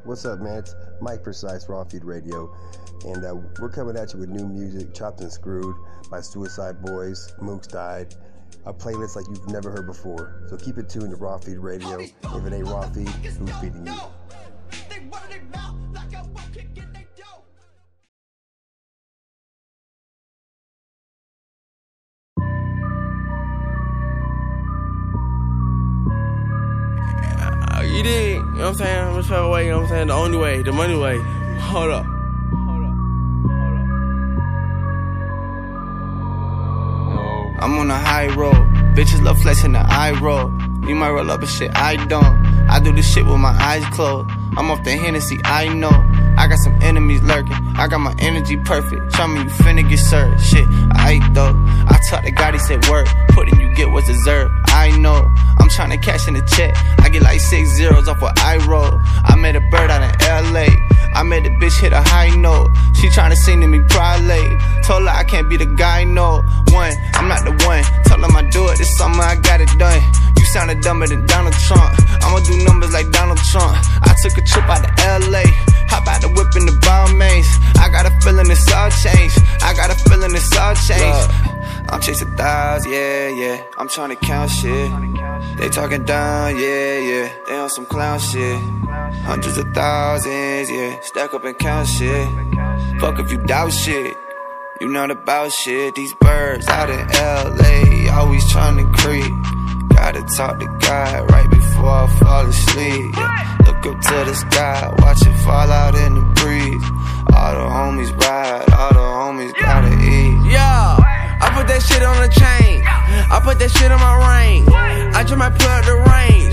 What's up, man? It's Mike Precise, Raw Feed Radio, and we're coming at you with new music, Chopped and Screwed by Suicide Boys, Mooks Died, a playlist like you've never heard before. So keep it tuned to Raw Feed Radio. If it ain't Raw Feed, who's feeding you? You dig? You know what I'm saying? Whichever way, you know what I'm saying? The only way, the money way. Hold up. I'm on a high road. Bitches love flexing the eye roll. You might roll up and shit, I don't. I do this shit with my eyes closed. I'm off the Hennessy, I know. I got some enemies lurking. I got my energy perfect. Tell me you finna get served. Shit, I ain't though. I talked to God, he said word. Put in, you get what's deserved. I know. I'm tryna cash in the check. I get like 6 zeros off what I roll. I met a bird out in LA. I made a bitch hit a high note. She tryna sing to me probably. Told her I can't be the guy, no. I'm not the one. Told him I do it this summer, I got it done. You sounded dumber than Donald Trump. I'ma do numbers like Donald Trump. I took a trip out to LA. Hop out the whip in the Balmains. I got a feeling it's all changed. I got a feeling it's all changed. I'm chasing thoughts, yeah, yeah. I'm tryna count shit. They talking down, yeah, yeah. They on some clown shit. Hundreds of thousands, yeah. Stack up and count shit. Fuck if you doubt shit. You not about shit. These birds out in LA always tryna creep. Gotta talk to God right before I fall asleep, yeah. Look up to the sky, watch it fall out in the breeze. All the homies ride, all the homies gotta eat. Yeah, I put that shit on the chain. I put that shit on my ring. I just might put up the range.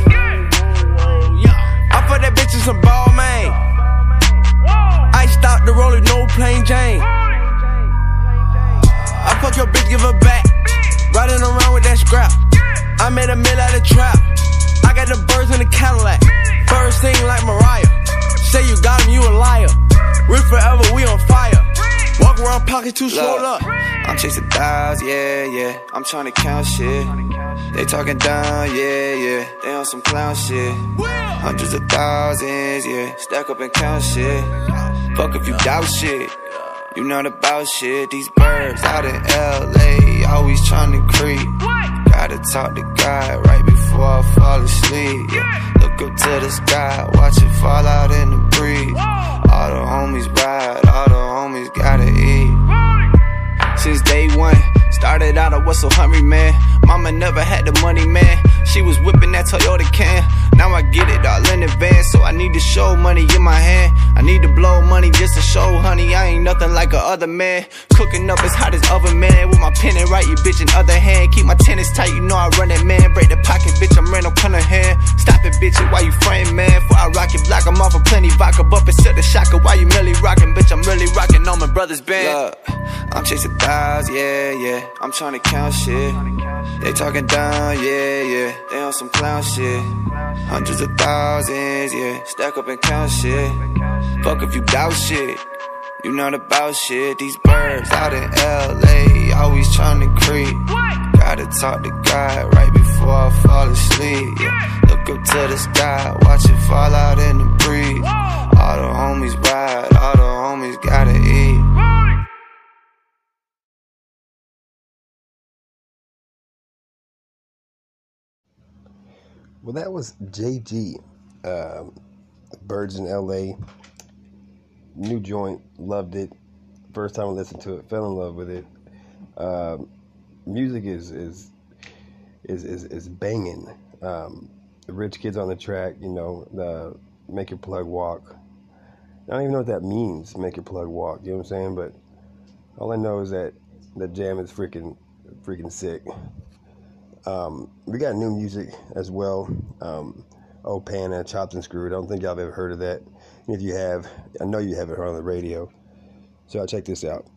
I put that bitch in some ball, man. I stopped the roller, no plain Jane. I fuck your bitch, give her back. Riding around with that scrap. I made a mill out of trap. I got the birds in the Cadillac. Birds sing like Mariah. Say you got him, you a liar. We forever, we on fire. Walk around pockets too swole up. I'm chasing thoughts, yeah, yeah. I'm tryna count shit. They talking down, yeah, yeah. They on some clown shit. Hundreds of thousands, yeah. Stack up and count shit. Fuck if you doubt shit. You not about shit. These birds out in LA always tryna creep. Gotta talk to God right before I fall asleep, yeah. Look up to the sky, watch it fall out in the breeze. All the homies ride, all the homies gotta eat. Since day one, started out, I was so hungry, man. Mama never had the money, man. She was whipping that Toyota can. Now I get it all in advance, so I need to show money in my hand. I need to blow money just to show, honey, I ain't nothing like a other man. Cooking up as hot as oven, man. With my pen and write, you bitch in other hand. Keep my tennis tight, you know I run it, man. Break the pocket, bitch, I'm Randall Cunningham. Stop it, bitch, why you frame, man? Before I rock it black, I'm off of plenty vodka. Bump and set the shocker, why you really rocking? Bitch, I'm really rocking on my brother's band. Look, I'm chasing thoughts, yeah, yeah. I'm tryna count shit. They talking down, yeah, yeah. They on some clown shit. Hundreds of thousands, yeah. Stack up and count shit. Fuck if you doubt shit. You not about shit. These birds out in LA always tryna creep. Gotta talk to God right before I fall asleep, yeah. Look up to the sky, watch it fall out in the breeze. All the homies ride, all the homies gotta eat. Well, that was JG, Birds in LA. New joint, loved it. First time I listened to it, fell in love with it. Music is banging. Rich Kids on the track, you know, the Make Your Plug Walk. I don't even know what that means, Make Your Plug Walk. You know what I'm saying? But all I know is that the jam is freaking sick. We got new music as well. Opana, Chopped and Screwed. I don't think y'all have ever heard of that. And if you have, I know you haven't heard on the radio. So I'll check this out.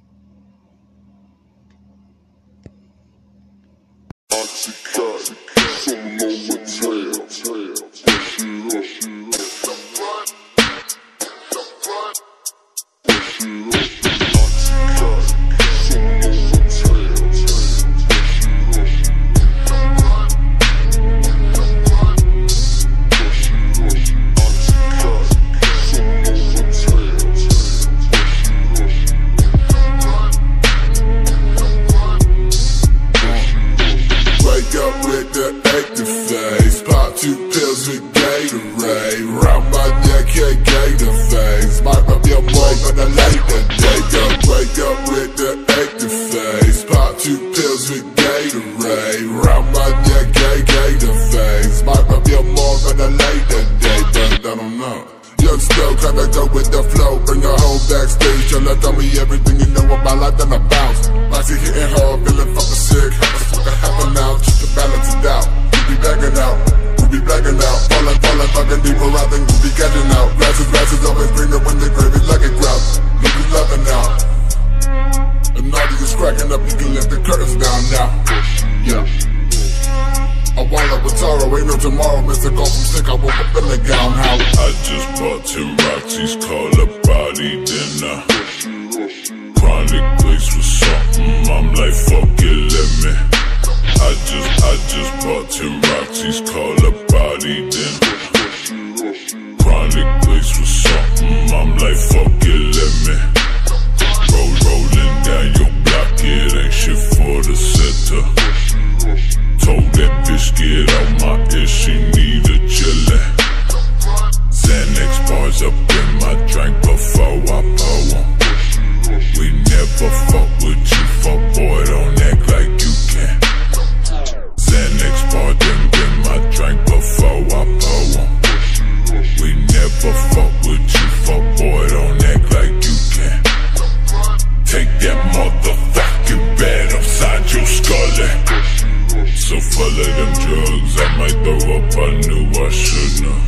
Gatorade round my neck, can't gator face. Might not be a boy, but I like that day. Wake up with the active face. Pop 2 pills with Gatorade round my neck, can't gator face. Might not be a boy, but I like that day. I don't know. Young still kinda go with the flow. Bring her home backstage, tell her tell me everything you know about life, then I bounce. Like she hitting hard, feeling fucking sick. What the happen now? Just to balance it out. We be backing out, we be blacking out. Falling, fucking deeper, I think we be getting out. Glasses, always bring it when the gravy like a grout. We be loving out. And naughty is cracking up, you can let the curtains down now. Yeah. I wind up with Taro, ain't no tomorrow. Mr. Golf from sick, I woke up in the gown house. I just bought Tim Roxy's, call a body dinner. Chronic place with something, I'm like, fuck it, let me. I just bought Tim Roxy's, call a body dinner. Chronic place with something, I'm like, fuck it, let me. Rolling down your block, it ain't shit for the center. Told that bitch get out my ear, she need a chillin'. Xanax bars up in my drink before I pour 'em. We never fuck with you, fuck boy, don't act like you can. Xanax bar them in my drink before I pour 'em. We never fuck with you, fuck boy, don't act like you can. Take that motherfucking bed upside your skull. So full of them drugs, I might throw up, I knew I shouldn't.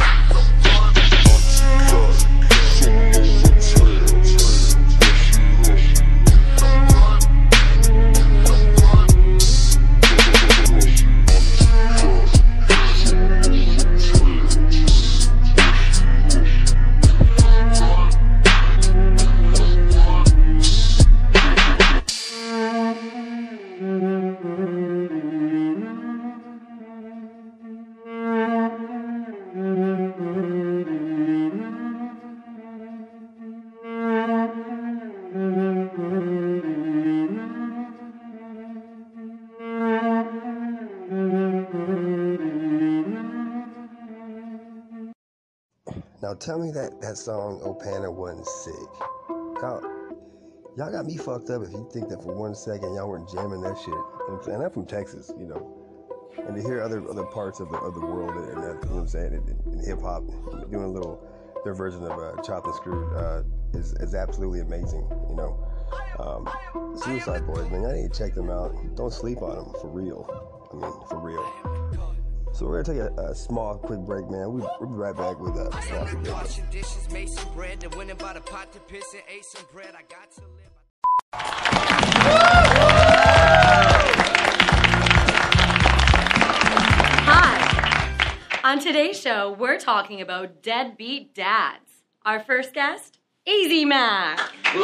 Now tell me that song Opana wasn't sick. Y'all got me fucked up if you think that for 1 second y'all weren't jamming that shit. You know what I'm saying? I'm from Texas, you know. And to hear other parts of the world and that, you know what I'm saying, in hip hop, doing their version of Chopped and Screwed is absolutely amazing, you know. Suicide Boys, man, y'all need to check them out. Don't sleep on them, for real. I mean, for real. So we're gonna take a small, quick break, man. We'll be right back with Sloppy Business. Washing dishes, made some bread, then went and bought a pot to piss and ate some bread. I got to live. Hi. On today's show, we're talking about deadbeat dads. Our first guest, Easy Mac.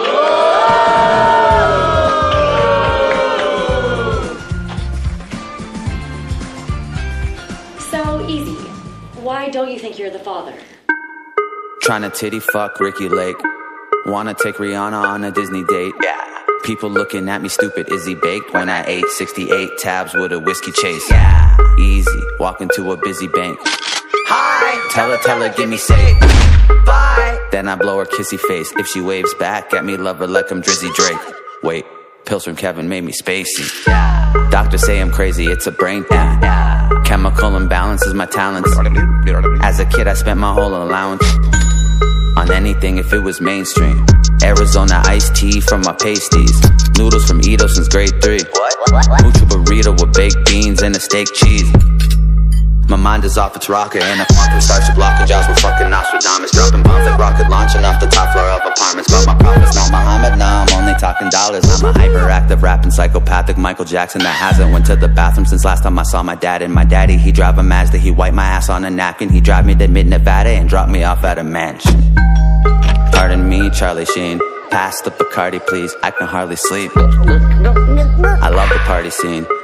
So, Easy, why don't you think you're the father? Tryna titty fuck Ricky Lake. Wanna take Rihanna on a Disney date. Yeah. People looking at me stupid, is he baked? When I ate 68 tabs with a whiskey chase. Yeah. Easy, walk into a busy bank. Hi! Tell her, give me safe. Bye! Then I blow her kissy face. If she waves back at me, love her like I'm Drizzy Drake. Wait, pills from Kevin made me spacey. Yeah. Doctors say I'm crazy, it's a brain thing. Yeah. Chemical imbalance is my talent. As a kid, I spent my whole allowance on anything if it was mainstream. Arizona iced tea from my pasties. Noodles from Edo since grade 3. Mucho burrito with baked beans and a steak cheese. My mind is off its rocker, and a quantum starts to block the jaws with fucking Nostradamus. Dropping bombs like rocket launching off the top floor of apartments. But my prophet's not Muhammad, nah, I'm only talking dollars. I'm a hyperactive, rapping, psychopathic Michael Jackson that hasn't went to the bathroom since last time I saw my dad. And my daddy, he drive a Mazda, he wipe my ass on a napkin. He drive me to mid-Nevada and drop me off at a mansion. Pardon me, Charlie Sheen. Pass the Bacardi, please, I can hardly sleep. I love the party scene.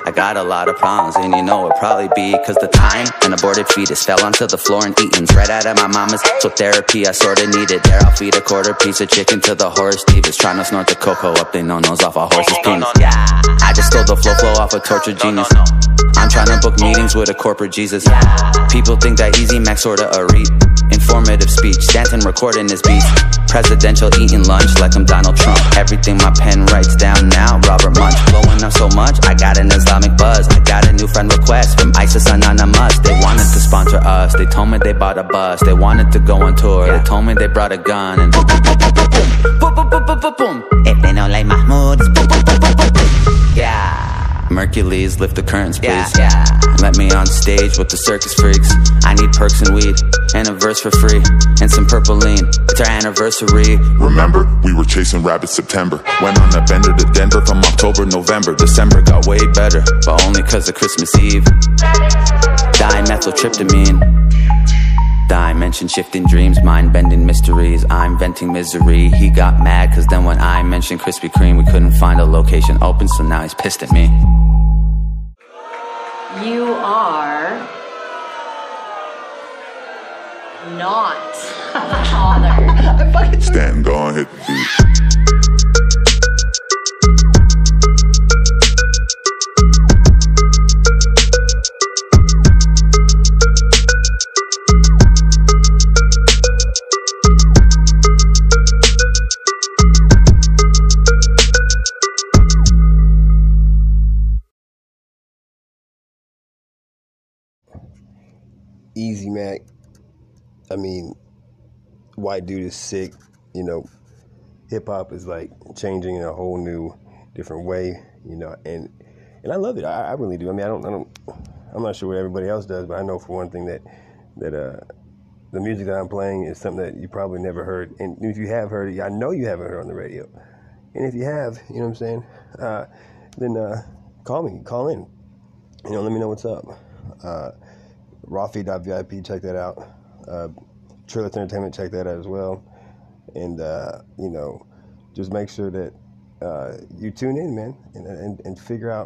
I got a lot of problems, and you know it'd probably be cause the time an aborted fetus fell onto the floor and eaten right out of my mama's. So therapy I sorta needed. There I'll feed a quarter piece of chicken to the horse divas, trying to snort the cocoa up they no-nos off a horse's penis. I just stole the flow off a tortured genius. I'm trying to book meetings with a corporate Jesus. People think that Easy Mac sorta a read. Informative speech, Stanton recording his beats. Presidential eating lunch like I'm Donald Trump. Everything my pen writes down now, Robert Munch. Blowing up so much, I got an Islamic buzz. I got a new friend request from ISIS Anonymous. They wanted to sponsor us, they told me they bought a bus. They wanted to go on tour, they told me they brought a gun. And boom, boom, boom, boom, boom, boom, boom, boom, boom, boom, boom. If they don't like Mahmoud, it's boom, boom, boom, boom, boom, boom. Yeah. Mercules, lift the curtains, please. Let me on stage with the circus freaks. I need perks and weed, and a verse for free, and some purple lean. It's our anniversary. Remember, we were chasing rabbits September. Went on a bender to Denver from October, November. December got way better, but only cause of Christmas Eve. Dimethyltryptamine. Dimension shifting dreams, mind bending mysteries. I'm venting misery. He got mad cause then when I mentioned Krispy Kreme, we couldn't find a location open, so now he's pissed at me. You are not a father. Stanton, go on, hit the beat. Easy Mac, I mean, white dude is sick, you know, hip hop is like changing in a whole new, different way, you know, and I love it. I really do. I mean, I'm not sure what everybody else does, but I know for one thing that the music that I'm playing is something that you probably never heard, and if you have heard it, I know you haven't heard it on the radio, and if you have, you know what I'm saying, then call in, you know, let me know what's up. Rafi.vip, check that out. Trilith Entertainment, check that out as well. And, you know, just make sure that you tune in, man, and figure out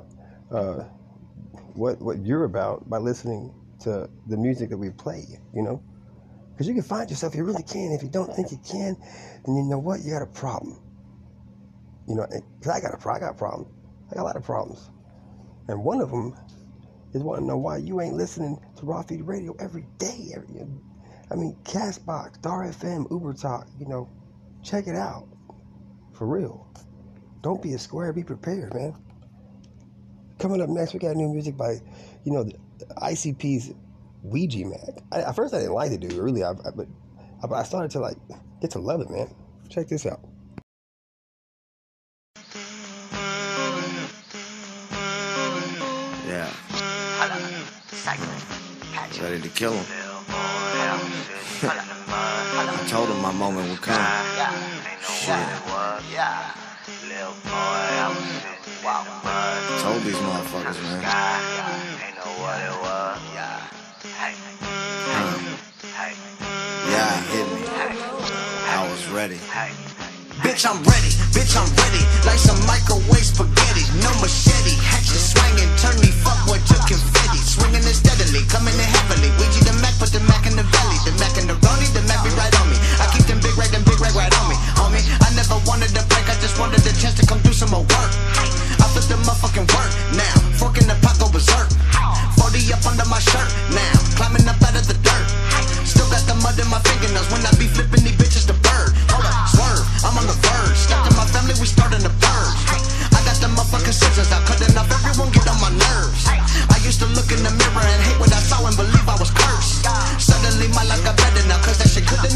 what you're about by listening to the music that we play, you know? Because you can find yourself, you really can. If you don't think you can, then you know what? You got a problem. You know, because I got problems. I got a lot of problems. And one of them is want to know why you ain't listening to Raw Feed Radio every day. I mean, Castbox, Star FM, Uber Talk, you know, check it out. For real. Don't be a square, be prepared, man. Coming up next, we got new music by, you know, the ICP's Ouija Mac. At first, I didn't like the dude, really, but I started to, like, get to love it, man. Check this out. Yeah. Ready to kill him. I told him my moment would come. Shit. Told these motherfuckers, man. Yeah, it hit me. I was ready. Bitch, I'm ready, like some microwave spaghetti. No machete, hatchet swinging, turn me fuckboy to confetti. Swinging it steadily, coming in heavily. Ouija the Mac, put the Mac in the belly. The Mac in the Ronnie, the Mac be right on me. I keep them big rag right on me. Homie, I never wanted to break, I just wanted the chance to come do some more work. I put the motherfucking work now. Fork in the pot, go berserk. 40 up under my shirt now. Climbing up out of the dirt. Still got the mud in my fingernails when I be flipping these bitches to bird. Hold up, swerve, I'm on the verge. Stepped in my family, we starting to purge. I got the motherfucking scissors out, cutting off everyone, get on my nerves. I used to look in the mirror and hate what I saw and believe I was cursed. Suddenly my life got better now, cause that shit could've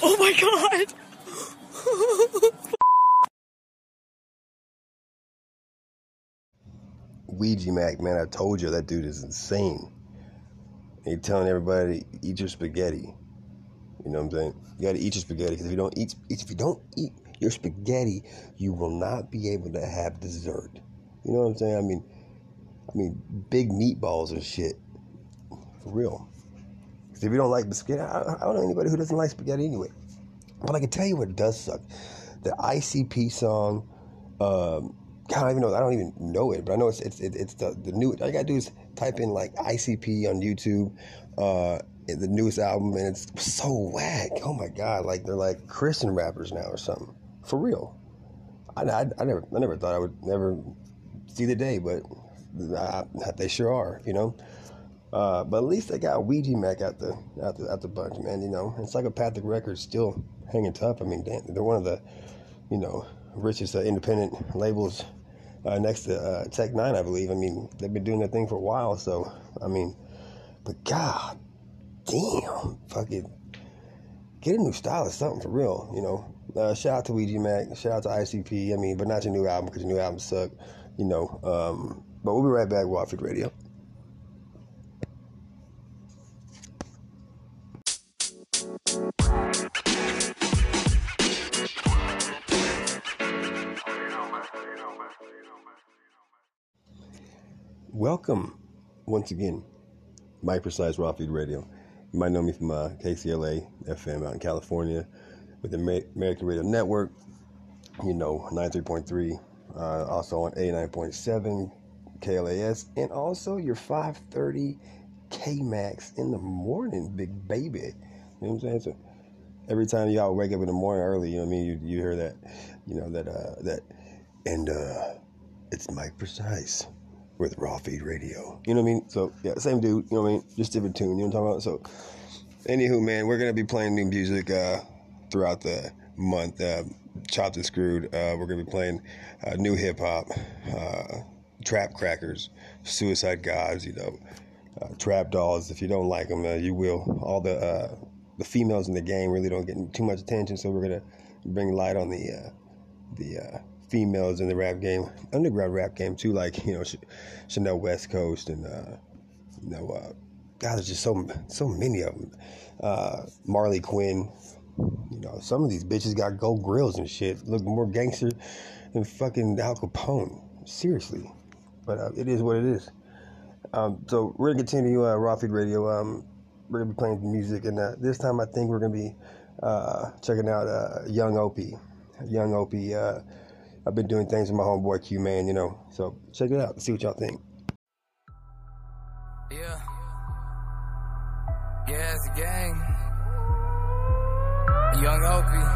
Oh my god. Ouija Mac, man, I told you that dude is insane. He's telling everybody to eat your spaghetti. You know what I'm saying? You gotta eat your spaghetti, because if you don't eat your spaghetti, you will not be able to have dessert. You know what I'm saying? I mean, big meatballs and shit. For real. Because if you don't like spaghetti, I don't know anybody who doesn't like spaghetti anyway. But I can tell you what does suck. The ICP song, I don't even know it, but I know it's the new. All you gotta do is type in like ICP on YouTube, the newest album, and it's so whack. Oh my god, like they're like Christian rappers now or something. For real. I never thought I would never see the day, but they sure are, you know. But at least they got Ouija Mac out the bunch, man. You know, and Psychopathic Records still hanging tough. I mean, they're one of the, you know, richest independent labels next to Tech Nine, I believe. I mean, they've been doing their thing for a while, so I mean, but god damn, fucking get a new style or something for real, you know. Shout out to Ouija Mac, shout out to ICP. I mean, but not your new album, because your new album sucked, you know. But we'll be right back with Raw Feed Radio. Welcome once again, Mike Precise, Raw Feed Radio. You might know me from KCLA FM out in California with the American Radio Network, you know, 93.3, also on 89.7 KLAS, and also your 530 KMAX in the morning, big baby. You know what I'm saying? So every time y'all wake up in the morning early, you know what I mean, you hear that, you know, and it's Mike Precise with Raw Feed Radio. You know what I mean? So, yeah, same dude, you know what I mean? Just different tune, you know what I'm talking about? So, anywho, man, we're going to be playing new music throughout the month. Chopped and Screwed. We're going to be playing new hip-hop, Trap Crackers, Suicide Gods, you know, Trap Dolls. If you don't like them, you will. All the females in the game really don't get too much attention, so we're going to bring light on the females in the rap game, underground rap game too, like, you know, Chanel West Coast, and you know, God, there's just so many of them. Marley Quinn, you know, some of these bitches got gold grills and shit, look more gangster than fucking Al Capone, seriously. But it is what it is. So we're gonna continue Raw Feed Radio. We're gonna be playing music, and this time I think we're gonna be checking out Young Opie. Young Opie. I've been doing things with my homeboy Q Man, you know. So check it out. See what y'all think. Yeah, it's a gang. Young Opie.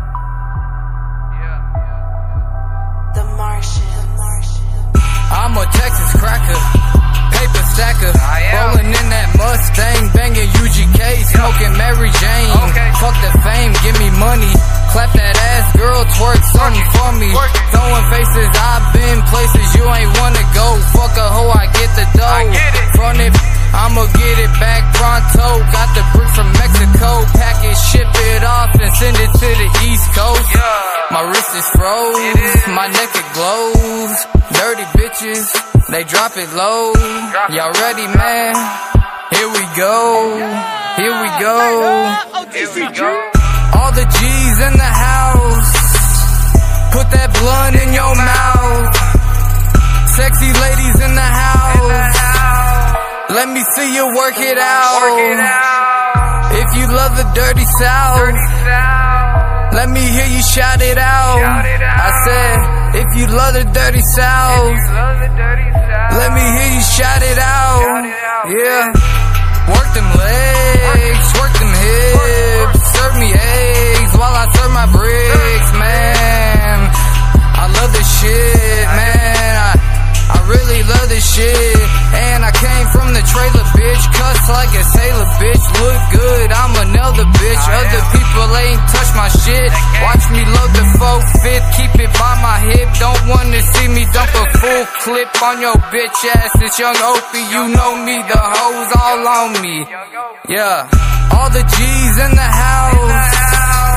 Yeah. The Martian. I'm a Texas cracker, paper stacker, rolling in that Mustang, banging UGK, smoking Mary Jane. Fuck the fame, give me money. Clap that ass, girl, twerk something for me. Throwing faces, I've been places you ain't wanna go. Fuck a hoe, I get the dough. Front it, I'ma get it back pronto. Got the bricks from Mexico, pack it, ship it off, and send it to the East Coast. My wrist is froze, my neck it glows. Dirty bitches, they drop it low. Y'all ready, man? Here we go. Here we go. Here we go. All the G's in the house. Put that blunt in your mouth. Sexy ladies in the house. Let me see you work it out. If you love the dirty South, let me hear you shout it out. I said, if you love the dirty South, let me hear you shout it out. Yeah. Work them legs, work them hips. Serve me eggs while I serve my bricks, man. I love this shit, man. I really love this shit. And I came from the trailer, bitch. Cuss like a sailor, bitch. Look good, I'ma nail the bitch. Other people ain't touch my shit. Watch me load the 4-5, keep it by my hip. Don't wanna see me dump a full clip on your bitch ass. It's Young Opie, you know me. The hoes all on me. Yeah, all the G's in the house.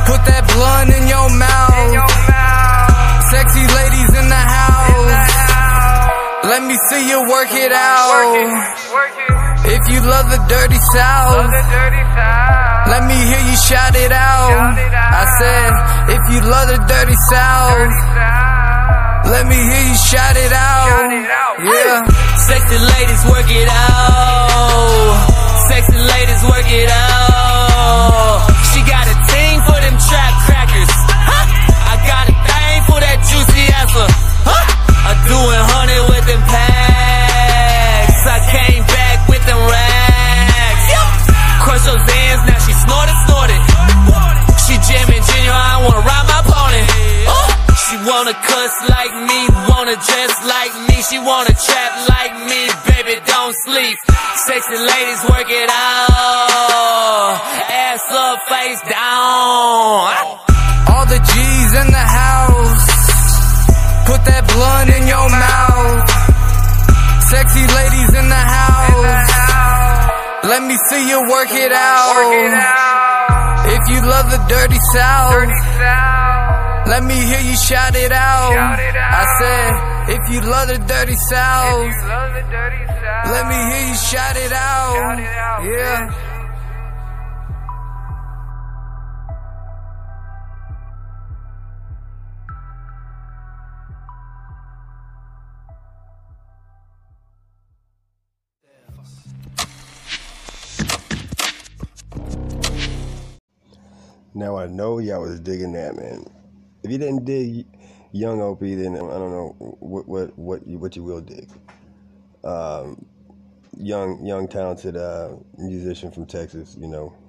Put that blunt in your mouth. Sexy ladies in the house. Let me see you work it out. If you love the dirty South, let me hear you shout it out. I said, if you love the dirty South, let me hear you shout it out. Yeah. Sexy ladies work it out. Sexy ladies work it out. She got a thing for them trap crackers. I got a thing for that juicy asser. I'm doing 100 with them packs. I came back with them racks. Crush those hands, now she snorted. She jamming genuine, I wanna ride my pony. She wanna cuss like me, wanna dress like me. She wanna trap like me, baby, don't sleep. Sexy ladies work it out. Ass up, face down. All the G's in the house. Put that blunt in your mouth. Sexy ladies in the house. Let me see you work it out. If you love the dirty South, let me hear you shout it out. I said, if you love the dirty South, let me hear you shout it out. Yeah. Now I know y'all was digging that, man. If you didn't dig Young Opie, then I don't know what you will dig. Young talented musician from Texas, you know.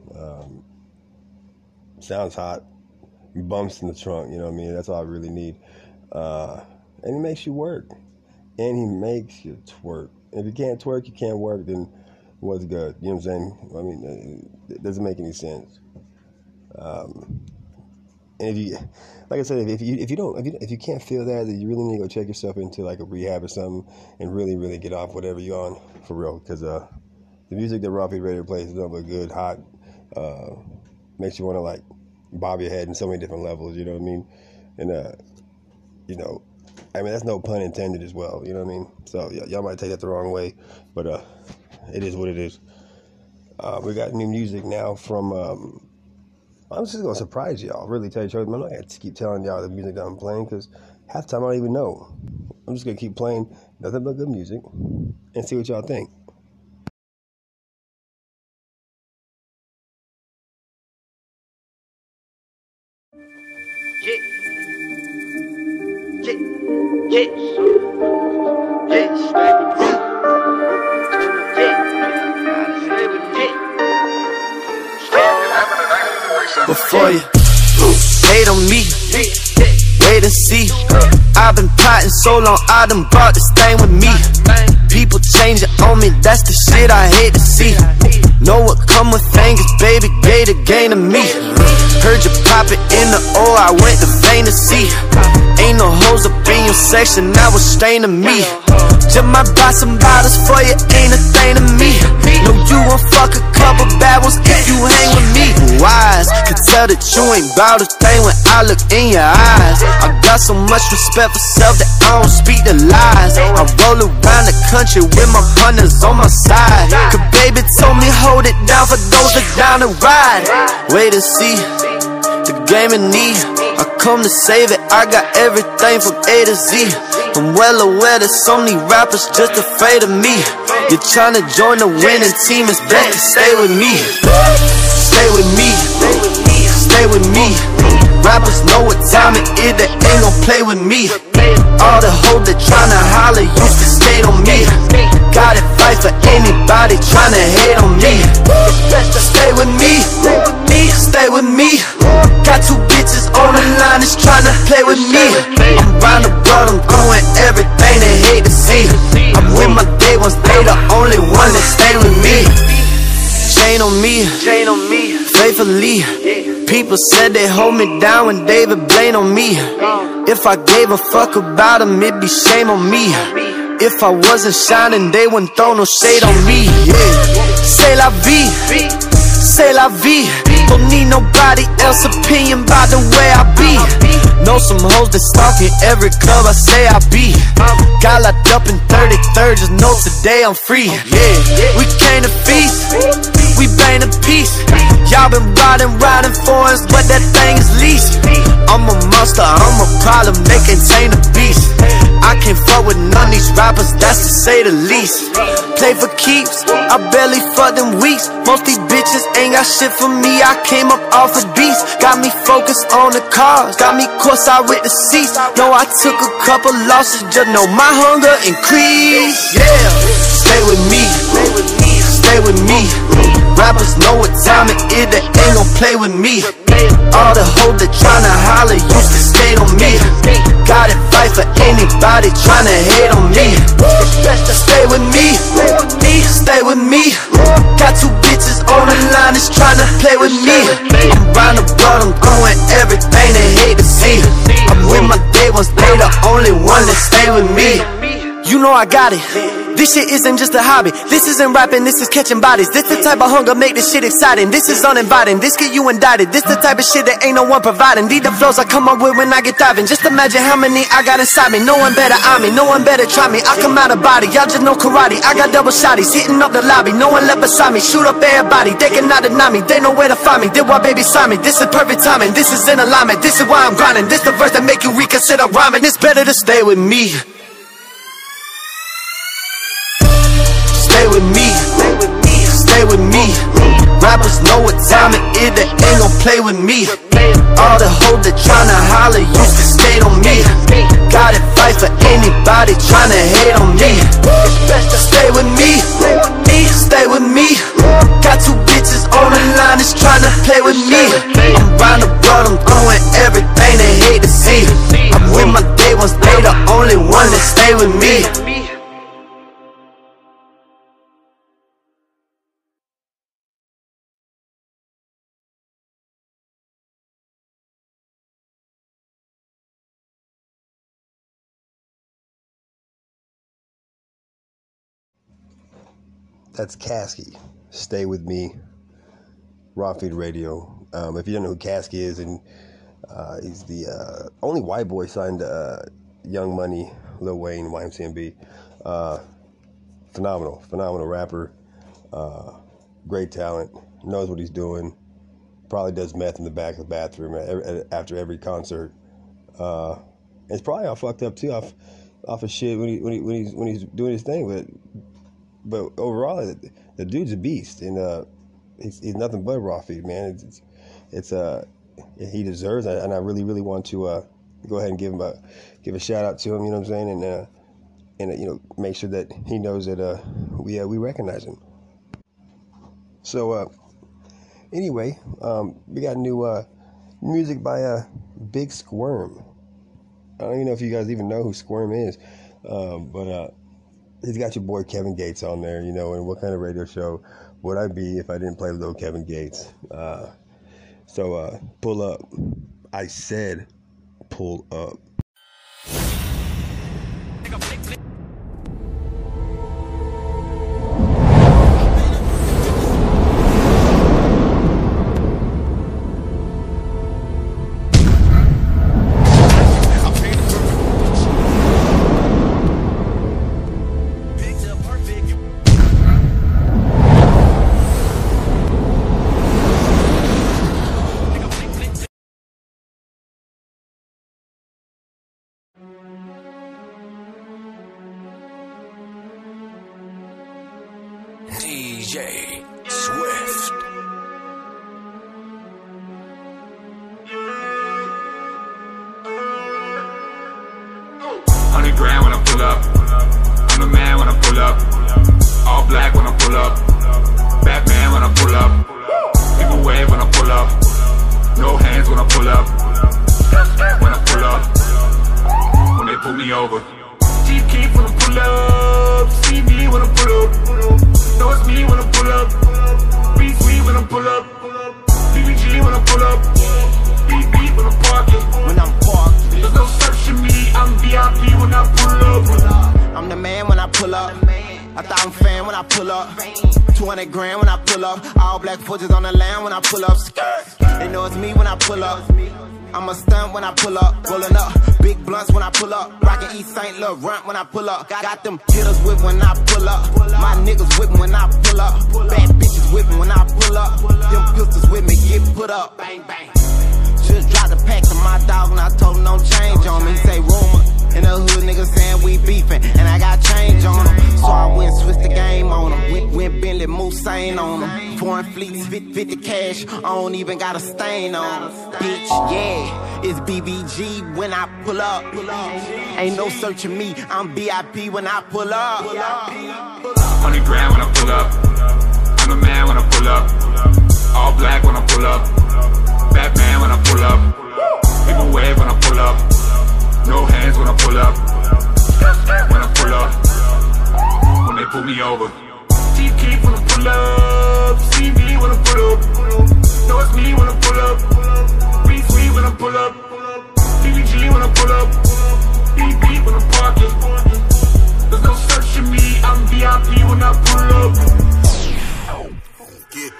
Sounds hot. Bumps in the trunk, you know what I mean? That's all I really need. And he makes you work. And he makes you twerk. If you can't twerk, you can't work, then what's good? You know what I'm saying? I mean, it doesn't make any sense. And if you, like I said, if you can't feel that, then you really need to go check yourself into like a rehab or something and really get off whatever you're on for real. Because the music that Raw Feed Radio plays is nothing but good, hot, makes you want to like bob your head in so many different levels. You know what I mean? And you know, I mean that's no pun intended as well. You know what I mean? So y'all might take that the wrong way, but it is what it is. We got new music now from. I'm just going to surprise y'all, really tell you the truth. I'm not going to keep telling y'all the music that I'm playing because half the time I don't even know. I'm just going to keep playing nothing but good music and see what y'all think. Before you hate on me, wait and see. I've been plotting so long, I done brought this thing with me. People changing on me, that's the shit I hate to see. Know what come with fingers, baby, gay to gain to me. Heard you pop it in the O, I went to vain to see. Ain't no hoes up in your section, that was strain to me. Just might buy some bottles for you, ain't a thing to me. Know you won't fuck a couple bad ones if you hang with me. Wise, could tell that you ain't bout a thing when I look in your eyes. I got so much respect for self that I don't speak the lies. I roll around the country with my partners on my side. Cause baby told me hold it down for those that down to ride. Wait and see, the game in need. I come to save it, I got everything from A to Z. I'm well aware that so many rappers just afraid of me. You're trying to join the winning team, it's best to stay with me. Stay with me, stay with me. Rappers know what time it is, they ain't gon' play with me. All the hoes that tryna holler used to skate on me. Gotta fight for anybody tryna hate on me. Stay with me, stay with me. Got two bitches on the line that's tryna play with me. I'm round the world, I'm doing everything they hate to see. I'm with my day ones, they the only one that stay with me. Chain on me, faithfully. People said they hold me down when David Blaine on me. If I gave a fuck about them, it'd be shame on me. If I wasn't shining, they wouldn't throw no shade on me. Yeah. C'est la vie, c'est la vie. Don't need nobody else's opinion by the way I be. Know some hoes that stalking every club I say I be. Got locked up in 33rd, just know today I'm free. Yeah, we came to feast, we bang a piece. Y'all been riding foreigns, but that thing is leased. I'm a monster, I'm a problem, they contain a beast. I can't fuck with none of these rappers, that's to say the least. Play for keeps, I barely fuck them weeks. Most these bitches ain't got shit for me, I came up off the beast. Got me focused on the cars, got me courtside with the seats. Know I took a couple losses, just know my hunger increased. Yeah, stay with me, stay with me. Rappers know what time it is, they ain't gon' play with me. All the hoes that tryna holler used to skate on me. Gotta fight for anybody tryna hate on me. Stay with me, stay with me. Got two bitches on the line that's tryna play with me. I'm round the block, I'm doing everything they hate to see. I'm with my day ones, they the only one that stay with me. You know I got it. This shit isn't just a hobby. This isn't rapping, this is catching bodies. This the type of hunger make this shit exciting. This is uninviting, this get you indicted. This the type of shit that ain't no one providing. These the flows I come up with when I get diving. Just imagine how many I got inside me. No one better on me, no one better try me. I come out of body, y'all just know karate. I got double shotties, hitting up the lobby. No one left beside me, shoot up everybody. They cannot deny me, they know where to find me. Did why baby sign me, this is perfect timing. This is in alignment, this is why I'm grinding. This the verse that make you reconsider rhyming. It's better to stay with me. Stay with me, stay with me. Rappers know what time it is, they ain't gon' play with me. All the hoes that tryna holler used to skate on me. Gotta fight for anybody tryna hate on me. Stay with me, stay with me. Got two bitches on the line that's tryna play with me. I'm round the block, I'm doing everything they hate to see. I'm with my day ones, they the only one that stay with me. That's Caskey. Stay with me. Raw Feed Radio. If you don't know who Caskey is, and he's the only white boy signed to Young Money, Lil Wayne, YMCMB. Phenomenal rapper. Great talent. Knows what he's doing. Probably does meth in the back of the bathroom after every concert. It's probably all fucked up too, off of shit when he's doing his thing, but overall, the dude's a beast, and he's nothing but Raw Feed, man. He deserves it, and I really want to go ahead and give a shout out to him. You know what I'm saying, and make sure that he knows that we recognize him. So anyway, we got new music by Big Squirm. I don't even know if you guys even know who Squirm is, but he's got your boy Kevin Gates on there, and what kind of radio show would I be if I didn't play little Kevin Gates? So pull up. I said pull up. DJ Swift. $100,000 when I pull up. I'm the man when I pull up. All black when I pull up. Batman when I pull up. People wave when I pull up. No hands when I pull up. When I pull up. When they pull me over. Chief Keef when I pull up. See me when I pull up. Know it's me when I pull up. Be sweet when I pull up. BBG when I pull up. BB when I'm parking. When I'm parked, There's no searching me. I'm VIP when I pull up. I'm the man when I pull up. 1,000 when I pull up. 200 grand when I pull up. All black forces on the land when I pull up. They know it's me when I pull up. I'm a stunt when I pull up, rolling up, big blunts when I pull up, rockin' East St. Laurent when I pull up. Got them hitters whippin' when I pull up, my niggas whippin' when I pull up, bad bitches whippin' when I pull up, them pistols with me get put up. Bang bang. Just dropped the pack to my dog and I told him don't change on me. He say rumor in the hood, niggas saying we beefin', and I got change on him, so I went and switched the game on him. Went Bentley Moussain on him, foreign fleets, 50 cash, I don't even got a stain on him. Bitch, yeah, it's BBG when I pull up. Ain't no searching me, I'm VIP when I pull up. 100 grand when I pull up. I'm the man when I pull up. All black when I pull up. Batman when I pull up. People wave when I pull up. No hands when I pull up. When I pull up. When they pull me over. Deep keep when I pull up. See me when I pull up. Know it's me when I pull up. Be sweet when I pull up. BBG when I pull up. BB when I'm parking. There's no searching me. I'm VIP when I pull up. Get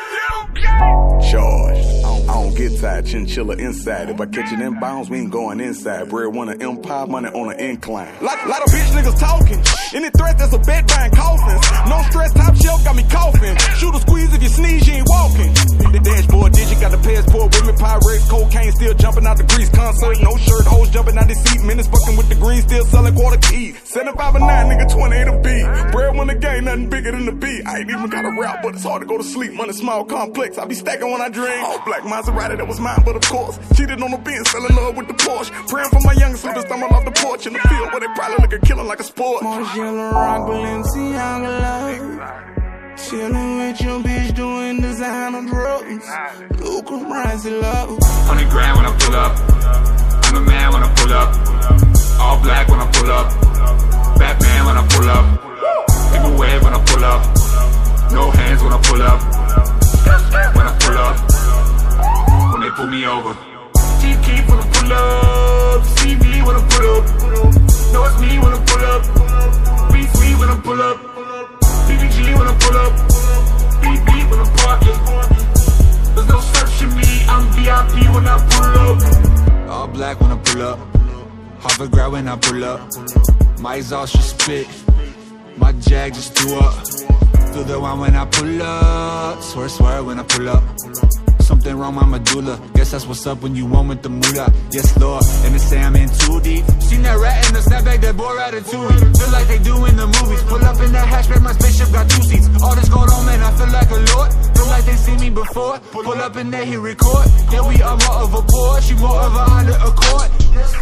charged. I don't get tired, chinchilla inside. If I catch it in bounds, we ain't going inside. Bread want an empire, money on an incline. Lot of bitch niggas talking. Any threat that's a bet buying coffins. No stress, top shelf got me coughing. Shoot a squeeze if you sneeze, you ain't walking. The dashboard digit got the passport with me. Pyrex, cocaine still jumping out the grease. Concert, no shirt, hoes jumping out the seat. Minutes fucking with the green, still selling quarter keys. 75 and 9, nigga, 28 a beat. Bread when the game, nothing bigger than the beat. I ain't even got a rap, but it's hard to go to sleep. Money small, complex. I be stacking when I dream. All black Maserati, that was mine, but of course. Cheated on the Benz, fell in love with the Porsche. Praying for my youngest so to stumble off the porch in the field where they probably look at killing like a sport. Margiela Rock, Balenciaga love. Chillin' with your bitch doing designer drugs. Luca Brasi love. 100 grand when I pull up. I'm the man when I pull up. All black when I pull up. Batman when I pull up. People wave when I pull up. No hands when I pull up. When I pull up. When they pull me over. Deep keep when I pull up. See me when I pull up. Know it's me when I pull up. Be sweet when I pull up. BBG when I pull up. BB when I'm parking. There's no searching me. I'm VIP when I pull up. All black when I pull up. Harvard grad when I pull up. My exhaust just spit. My jag just threw up. Feel the wine when I pull up. Swear when I pull up. Something wrong with my medulla. Guess that's what's up when you want with the moolah. Yes, Lord, and they say I'm in too deep. Seen that rat in the snapback, that boy ratatouille. Feel like they do in the movies. Pull up in that hatchback, my spaceship got 2 seats. All this gold on, man, I feel like a lord. Feel like they see me before. Pull up in there, he record. Yeah, we are more of a Porsche, more of a Honda Accord.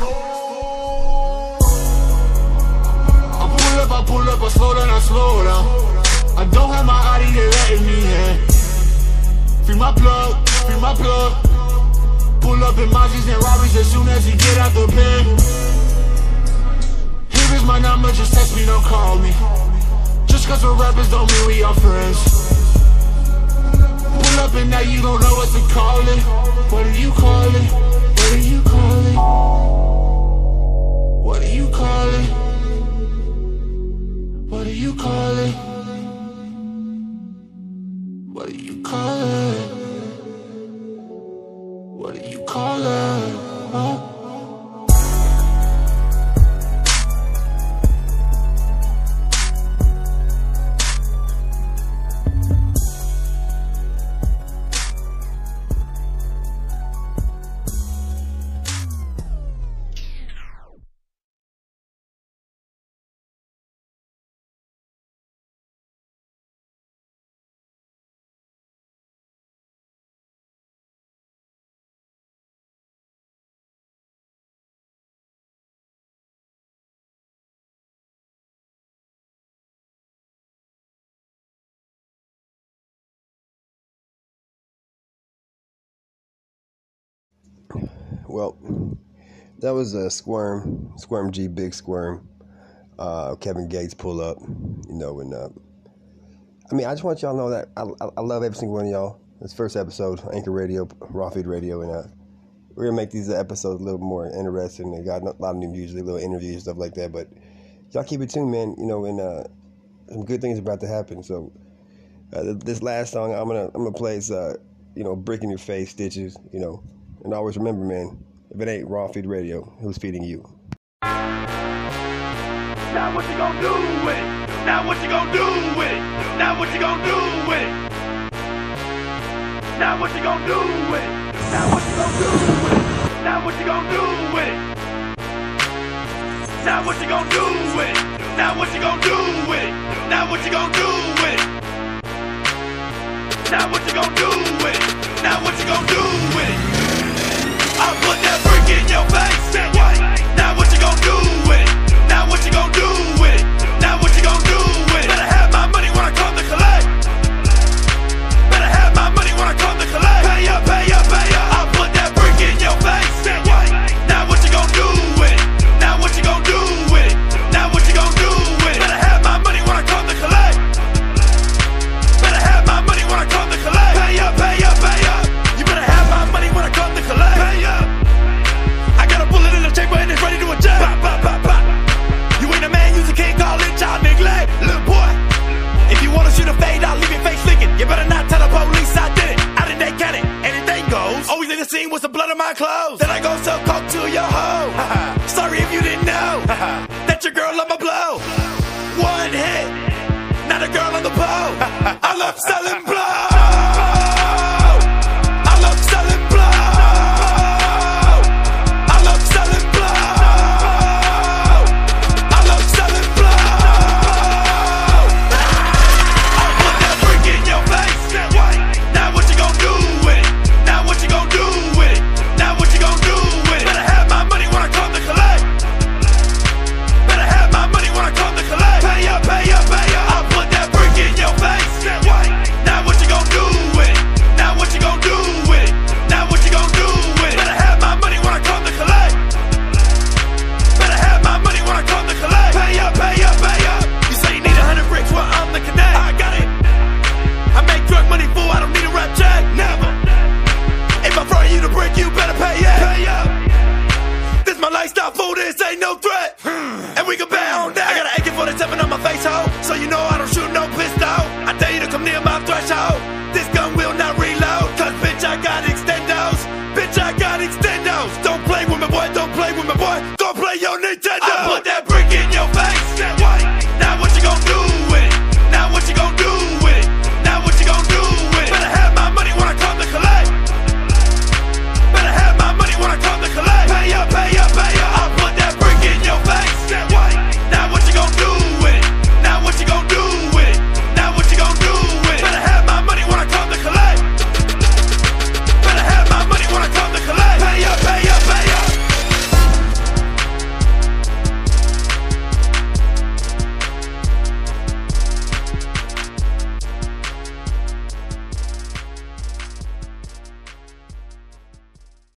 I pull up, I slow down, I slow down. I don't have my ID, they letting me in. Free my plug, free my plug. Pull up in Mazis and Robbies as soon as he get out the pen. Here is my number, just text me, don't call me. Just cause we're rappers don't mean we are friends. Pull up and now you don't know what to call it. What do you call it? What do you call it? What do you call it? What do you call it? What do you call it? What do you call it? Huh? Well, that was a Squirm G, Big Squirm. Kevin Gates pull up, and I just want y'all to know that I love every single one of y'all. This first episode, Anchor Radio, Raw Feed Radio, and we're gonna make these episodes a little more interesting. They got a lot of new, usually little interviews and stuff like that. But y'all keep it tuned, man. some good things about to happen. So this last song I'm gonna play is Brick in Your Face, Stitches. And always remember, man, if it ain't Raw Feed Radio, who's feeding you? Now what you gonna do with it? Now what you gonna do with it? Now what you gonna do with it? Now what you gonna do with it? Now what you gonna do with it? Now what you gonna do with it? Now what you gonna do with it? Now what you gonna do with it? Now what you gonna do with it? Now what you gonna do with it? Now what you gonna do with it? I'll put that brick in your face. Now what you gonna do with it? Now what you gonna do with it? Now what you gonna do with it? Better have my money when I come to collect. Better have my money when I come to collect. Pay up, pay up, pay up. I'll put that brick in your face. Now what you gonna do with it? Now what you gonna do with it? Now what you gonna do with it? Better have my money when I come to collect. Better have my money when I come to collect. Pay up, pay up, pay up. You better have my money when I come to collect. Pay up. I got a bullet in the chamber and it's ready to eject. Pop, pop, pop, pop. You ain't a man, you can't call it child neglect. Little boy, if you wanna shoot a fade, I'll leave your face licking. You better not tell the police I did it. I didn't they get it. Anything goes. Always in the scene with some blood on my clothes. Then I go sell coke to your hoe. Sorry if you didn't know that your girl on my blow. One hit, not a girl on the pole. I love selling blow.